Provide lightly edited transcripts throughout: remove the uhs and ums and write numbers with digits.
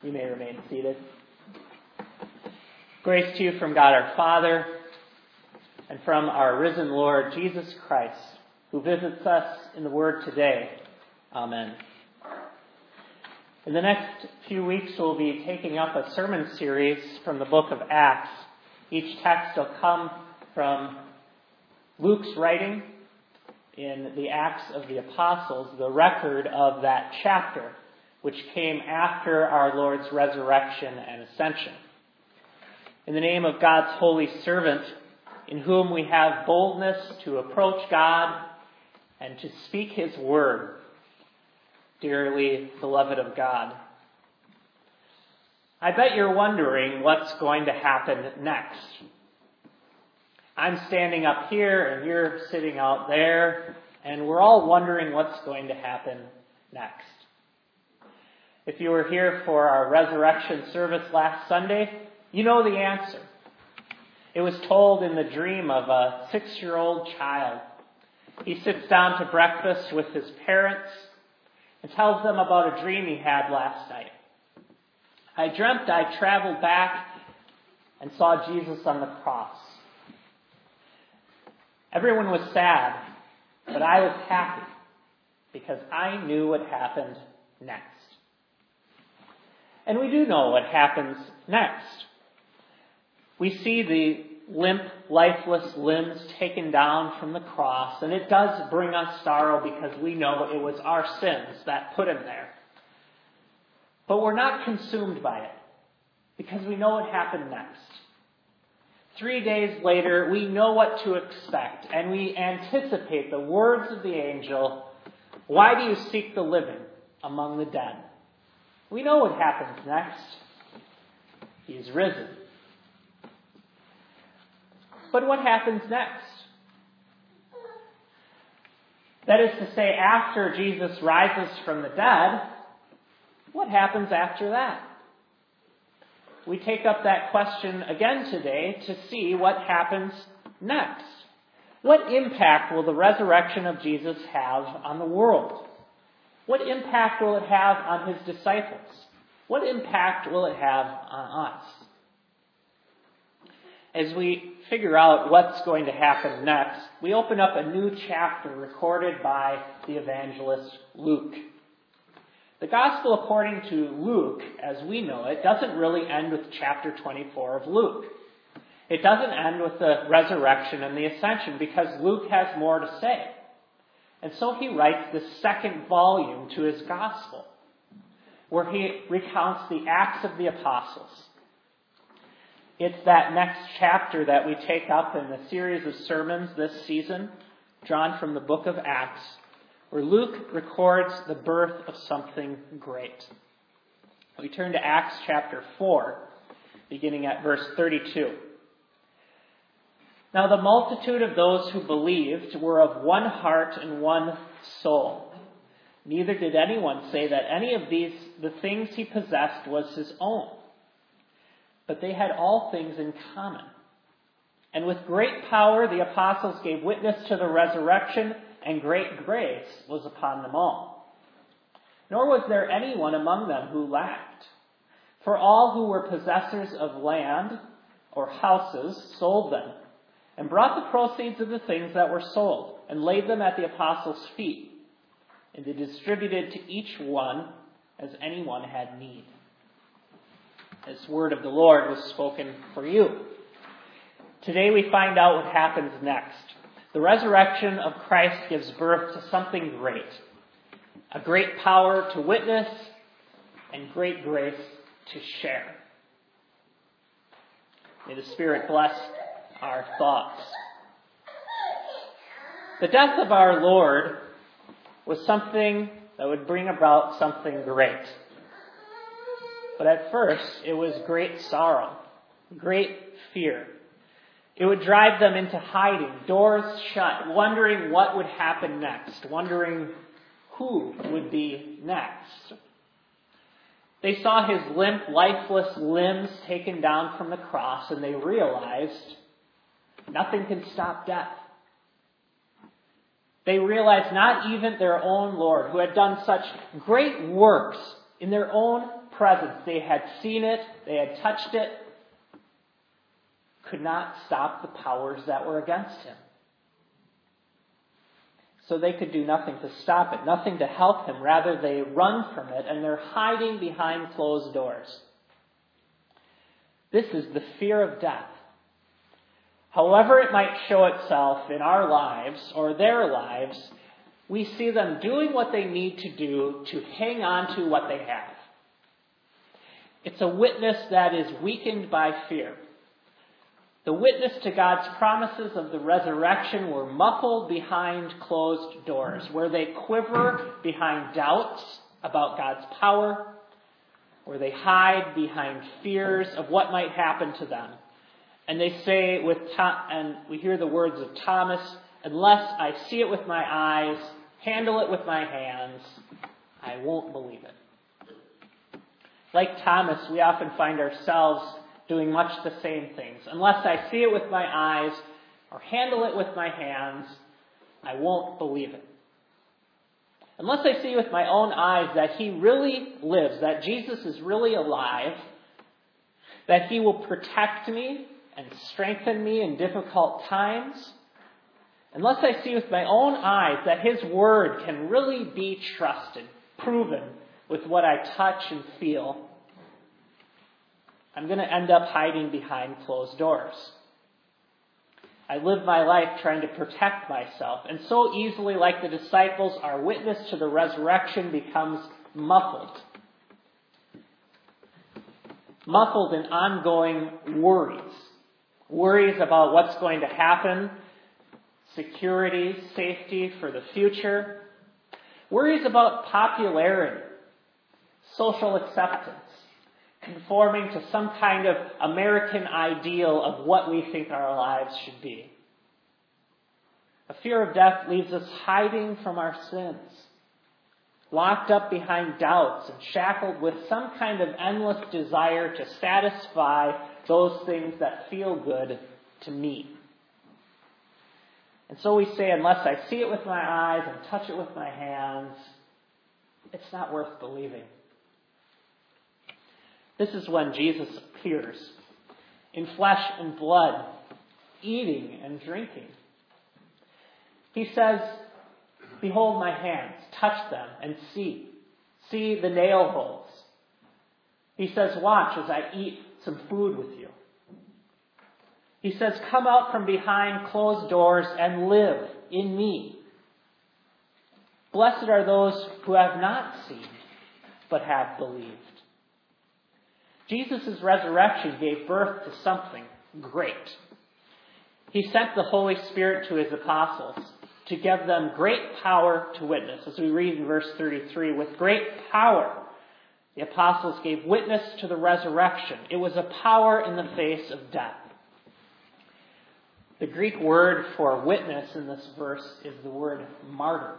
You may remain seated. Grace to you from God our Father and from our risen Lord Jesus Christ, who visits us in the Word today. Amen. In the next few weeks, we'll be taking up a sermon series from the book of Acts. Each text will come from Luke's writing in the Acts of the Apostles, the record of that chapter, which came after our Lord's resurrection and ascension. In the name of God's holy servant, in whom we have boldness to approach God and to speak his word, dearly beloved of God. I bet you're wondering what's going to happen next. I'm standing up here and you're sitting out there, and we're all wondering what's going to happen next. If you were here for our resurrection service last Sunday, you know the answer. It was told in the dream of a 6-year-old child. He sits down to breakfast with his parents and tells them about a dream he had last night. I dreamt I traveled back and saw Jesus on the cross. Everyone was sad, but I was happy because I knew what happened next. And we do know what happens next. We see the limp, lifeless limbs taken down from the cross, and it does bring us sorrow because we know it was our sins that put him there. But we're not consumed by it because we know what happened next. 3 days later, we know what to expect, and we anticipate the words of the angel, "Why do you seek the living among the dead?" We know what happens next. He is risen. But what happens next? That is to say, after Jesus rises from the dead, what happens after that? We take up that question again today to see what happens next. What impact will the resurrection of Jesus have on the world? What impact will it have on his disciples? What impact will it have on us? As we figure out what's going to happen next, we open up a new chapter recorded by the evangelist Luke. The gospel according to Luke, as we know it, doesn't really end with chapter 24 of Luke. It doesn't end with the resurrection and the ascension because Luke has more to say. And so he writes the second volume to his gospel, where he recounts the Acts of the Apostles. It's that next chapter that we take up in the series of sermons this season, drawn from the book of Acts, where Luke records the birth of something great. We turn to Acts chapter 4, beginning at verse 32. Now the multitude of those who believed were of one heart and one soul. Neither did anyone say that any of the things he possessed was his own, but they had all things in common. And with great power the apostles gave witness to the resurrection, and great grace was upon them all. Nor was there anyone among them who lacked. For all who were possessors of land or houses sold them, and brought the proceeds of the things that were sold, and laid them at the apostles' feet, and they distributed to each one as anyone had need. This word of the Lord was spoken for you. Today we find out what happens next. The resurrection of Christ gives birth to something great. A great power to witness and great grace to share. May the Spirit bless our thoughts. The death of our Lord was something that would bring about something great. But at first, it was great sorrow, great fear. It would drive them into hiding, doors shut, wondering what would happen next, wondering who would be next. They saw his limp, lifeless limbs taken down from the cross, and they realized nothing can stop death. They realized not even their own Lord, who had done such great works in their own presence. They had seen it. They had touched it. Could not stop the powers that were against him. So they could do nothing to stop it, nothing to help him. Rather, they run from it, and they're hiding behind closed doors. This is the fear of death. However it might show itself in our lives or their lives, we see them doing what they need to do to hang on to what they have. It's a witness that is weakened by fear. The witness to God's promises of the resurrection were muffled behind closed doors, where they quiver behind doubts about God's power, where they hide behind fears of what might happen to them. And they say, and we hear the words of Thomas, unless I see it with my eyes, handle it with my hands, I won't believe it. Like Thomas, we often find ourselves doing much the same things. Unless I see it with my eyes or handle it with my hands, I won't believe it. Unless I see with my own eyes that he really lives, that Jesus is really alive, that he will protect me and strengthen me in difficult times, unless I see with my own eyes that his word can really be trusted, proven with what I touch and feel, I'm going to end up hiding behind closed doors. I live my life trying to protect myself, and so easily, like the disciples, our witness to the resurrection becomes muffled. Muffled in ongoing worries. Worries about what's going to happen, security, safety for the future. Worries about popularity, social acceptance, conforming to some kind of American ideal of what we think our lives should be. A fear of death leaves us hiding from our sins, locked up behind doubts and shackled with some kind of endless desire to satisfy those things that feel good to me. And so we say, unless I see it with my eyes and touch it with my hands, it's not worth believing. This is when Jesus appears in flesh and blood, eating and drinking. He says, behold my hands, touch them and see. See the nail holes. He says, watch as I eat some food with you. He says, come out from behind closed doors and live in me. Blessed are those who have not seen, but have believed. Jesus' resurrection gave birth to something great. He sent the Holy Spirit to his apostles to give them great power to witness. As we read in verse 33, with great power, the apostles gave witness to the resurrection. It was a power in the face of death. The Greek word for witness in this verse is the word martyr.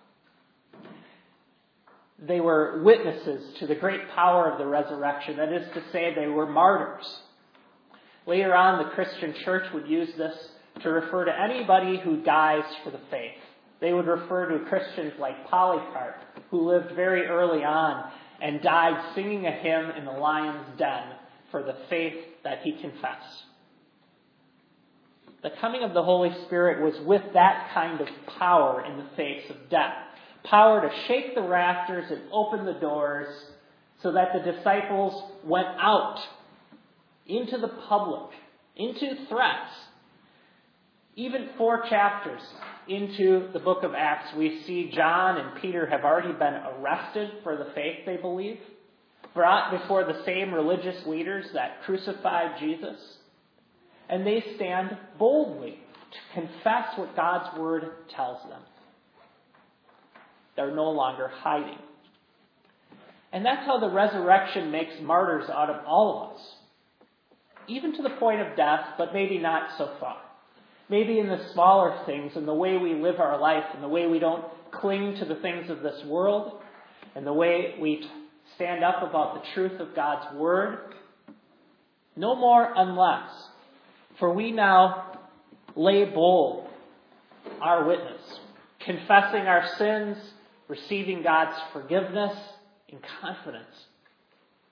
They were witnesses to the great power of the resurrection. That is to say, they were martyrs. Later on, the Christian church would use this to refer to anybody who dies for the faith. They would refer to Christians like Polycarp, who lived very early on and died singing a hymn in the lion's den for the faith that he confessed. The coming of the Holy Spirit was with that kind of power in the face of death. Power to shake the rafters and open the doors so that the disciples went out into the public, into threats. Even 4 chapters into the book of Acts, we see John and Peter have already been arrested for the faith they believe, brought before the same religious leaders that crucified Jesus, and they stand boldly to confess what God's word tells them. They're no longer hiding. And that's how the resurrection makes martyrs out of all of us. Even to the point of death, but maybe not so far. Maybe in the smaller things, in the way we live our life, in the way we don't cling to the things of this world, and the way we stand up about the truth of God's word. No more unless. For we now lay bold our witness, confessing our sins, receiving God's forgiveness in confidence.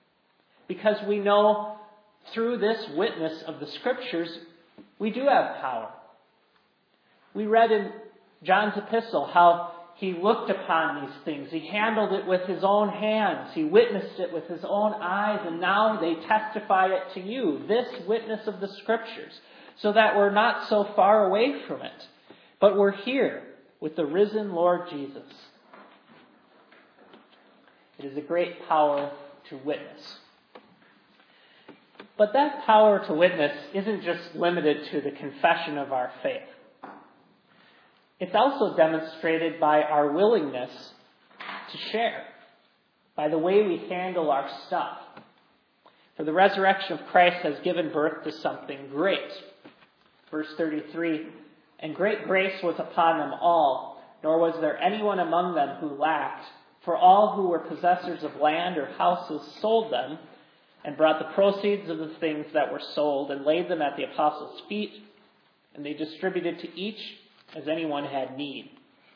because we know through this witness of the Scriptures, we do have power. We read in John's epistle how he looked upon these things. He handled it with his own hands. He witnessed it with his own eyes, and now they testify it to you, this witness of the Scriptures, so that we're not so far away from it, but we're here with the risen Lord Jesus. It is a great power to witness. But that power to witness isn't just limited to the confession of our faith. It's also demonstrated by our willingness to share, by the way we handle our stuff. For the resurrection of Christ has given birth to something great. Verse 33, and great grace was upon them all, nor was there anyone among them who lacked. For all who were possessors of land or houses sold them, and brought the proceeds of the things that were sold, and laid them at the apostles' feet, and they distributed to each as anyone had need.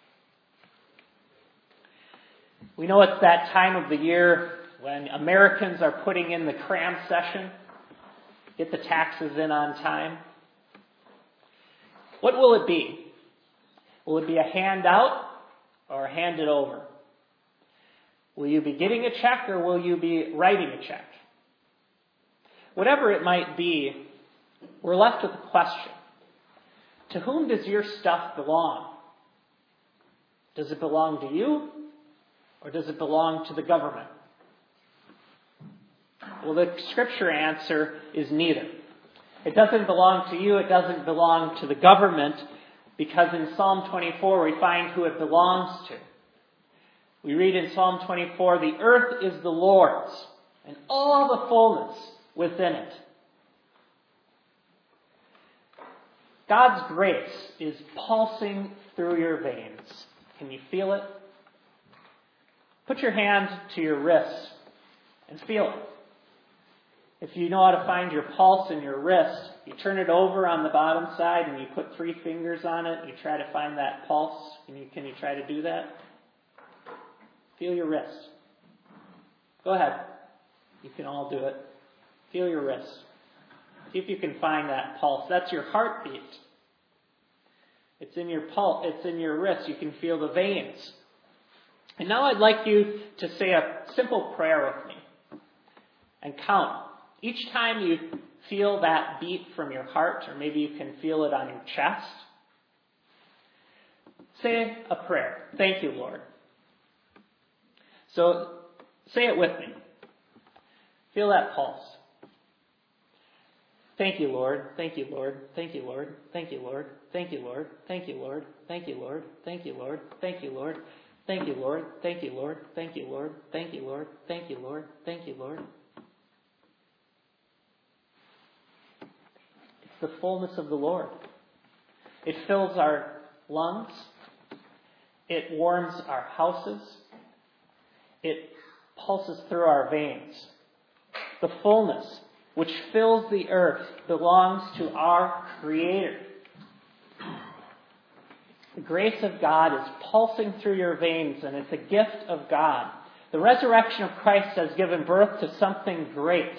We know it's that time of the year when Americans are putting in the cram session, get the taxes in on time. What will it be? Will it be a handout or hand it over? Will you be getting a check or will you be writing a check? Whatever it might be, we're left with a question. To whom does your stuff belong? Does it belong to you or does it belong to the government? Well, the Scripture answer is neither. It doesn't belong to you, it doesn't belong to the government, because in Psalm 24 we find who it belongs to. We read in Psalm 24, the earth is the Lord's, and all the fullness within it. God's grace is pulsing through your veins. Can you feel it? Put your hand to your wrist and feel it. If you know how to find your pulse in your wrist, you turn it over on the bottom side and you put 3 fingers on it and you try to find that pulse. Can you try to do that? Feel your wrist. Go ahead. You can all do it. Feel your wrist. See if you can find that pulse. That's your heartbeat. It's in your pulse. It's in your wrist. You can feel the veins. And now I'd like you to say a simple prayer with me and count. Each time you feel that beat from your heart, or maybe you can feel it on your chest, say a prayer. Thank you, Lord. So say it with me. Feel that pulse. Thank you, Lord. Thank you, Lord. Thank you, Lord. Thank you, Lord. Thank you, Lord. Thank you, Lord. Thank you, Lord. Thank you, Lord. Thank you, Lord. Thank you, Lord. Thank you, Lord. Thank you, Lord. Thank you, Lord. Thank you, Lord. Thank you, Lord. It's the fullness of the Lord. It fills our lungs. It warms our houses. It pulses through our veins. The fullness which fills the earth belongs to our Creator. The grace of God is pulsing through your veins, and it's a gift of God. The resurrection of Christ has given birth to something great.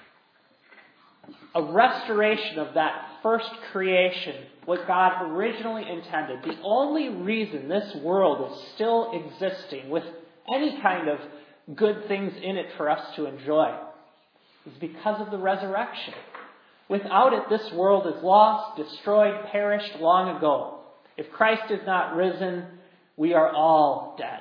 A restoration of that first creation, what God originally intended. The only reason this world is still existing with any kind of good things in it for us to enjoy is because of the resurrection. Without it, this world is lost, destroyed, perished long ago. If Christ is not risen, we are all dead.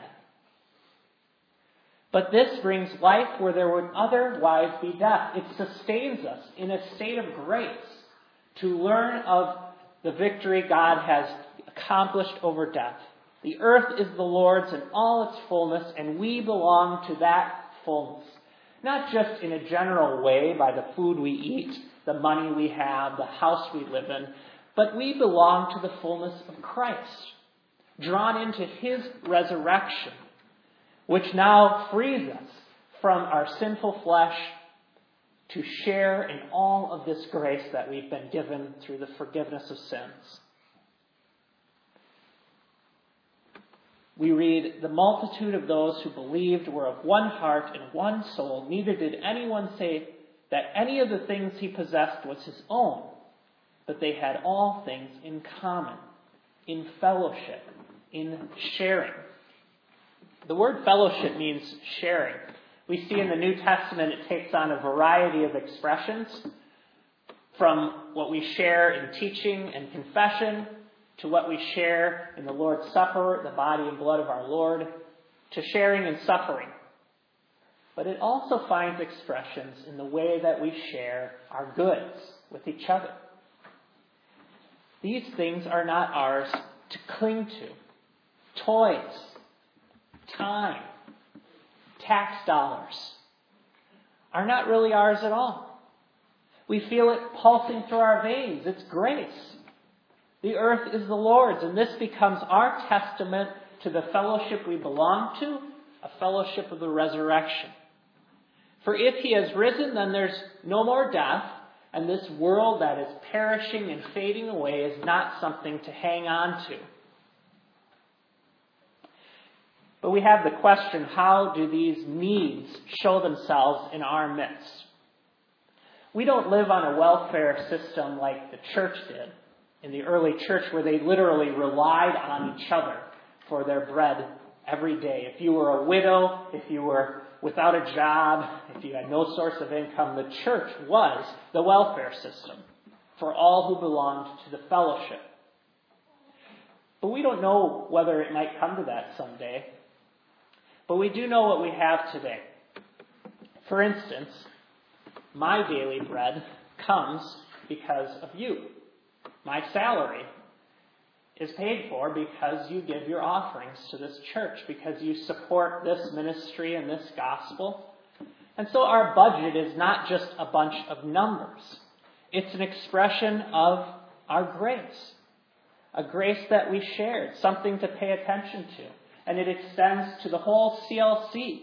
But this brings life where there would otherwise be death. It sustains us in a state of grace to learn of the victory God has accomplished over death. The earth is the Lord's in all its fullness, and we belong to that fullness. Not just in a general way by the food we eat, the money we have, the house we live in, but we belong to the fullness of Christ, drawn into His resurrection, which now frees us from our sinful flesh to share in all of this grace that we've been given through the forgiveness of sins. We read, "The multitude of those who believed were of one heart and one soul. Neither did anyone say that any of the things he possessed was his own, but they had all things in common, in fellowship, in sharing." The word fellowship means sharing. We see in the New Testament it takes on a variety of expressions, from what we share in teaching and confession, to what we share in the Lord's Supper, the body and blood of our Lord, to sharing in suffering. But it also finds expressions in the way that we share our goods with each other. These things are not ours to cling to. Toys, time, tax dollars are not really ours at all. We feel it pulsing through our veins. It's grace. The earth is the Lord's, and this becomes our testament to the fellowship we belong to, a fellowship of the resurrection. For if he has risen, then there's no more death, and this world that is perishing and fading away is not something to hang on to. But we have the question, how do these needs show themselves in our midst? We don't live on a welfare system like the church did in the early church, where they literally relied on each other for their bread every day. If you were a widow, if you were without a job, if you had no source of income, the church was the welfare system for all who belonged to the fellowship. But we don't know whether it might come to that someday. But we do know what we have today. For instance, my daily bread comes because of you. My salary is paid for because you give your offerings to this church, because you support this ministry and this gospel. And so our budget is not just a bunch of numbers. It's an expression of our grace. A grace that we shared, something to pay attention to. And it extends to the whole CLC.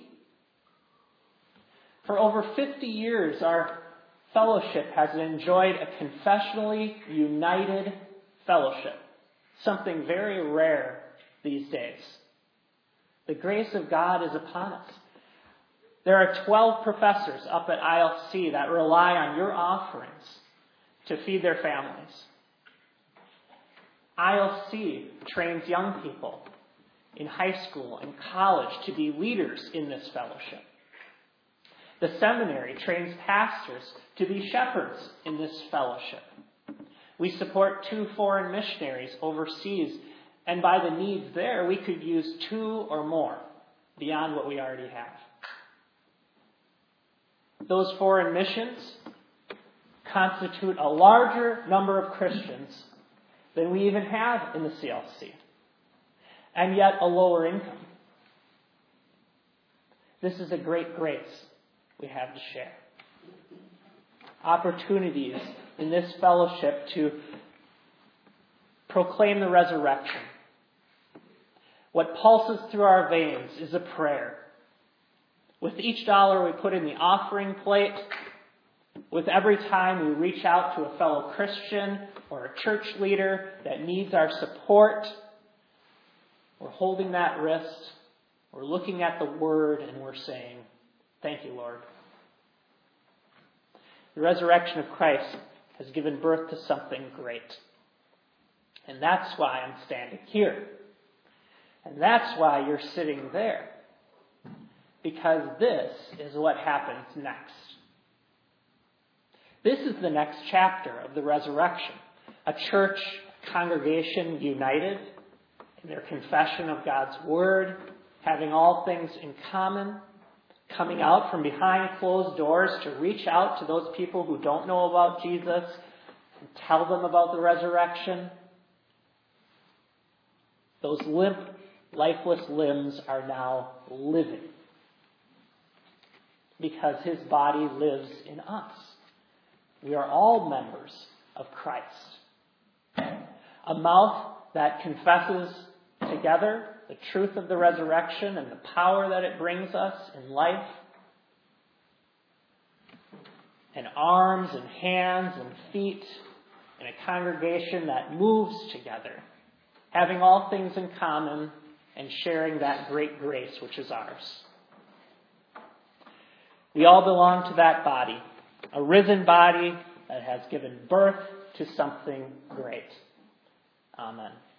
For over 50 years, our fellowship has enjoyed a confessionally united fellowship. Something very rare these days. The grace of God is upon us. There are 12 professors up at ILC that rely on your offerings to feed their families. ILC trains young people in high school and college to be leaders in this fellowship. The seminary trains pastors to be shepherds in this fellowship. We support 2 foreign missionaries overseas, and by the needs there, we could use 2 or more beyond what we already have. Those foreign missions constitute a larger number of Christians than we even have in the CLC, and yet a lower income. This is a great grace we have to share. Opportunities in this fellowship to proclaim the resurrection. What pulses through our veins is a prayer. With each dollar we put in the offering plate, with every time we reach out to a fellow Christian or a church leader that needs our support, we're holding that wrist, we're looking at the Word, and we're saying, "Thank you, Lord." The resurrection of Christ has given birth to something great. And that's why I'm standing here. And that's why you're sitting there. Because this is what happens next. This is the next chapter of the resurrection. A church congregation united in their confession of God's Word, having all things in common, coming out from behind closed doors to reach out to those people who don't know about Jesus and tell them about the resurrection. Those limp, lifeless limbs are now living because his body lives in us. We are all members of Christ. A mouth that confesses together the truth of the resurrection and the power that it brings us in life. And arms and hands and feet in a congregation that moves together, having all things in common and sharing that great grace which is ours. We all belong to that body, a risen body that has given birth to something great. Amen.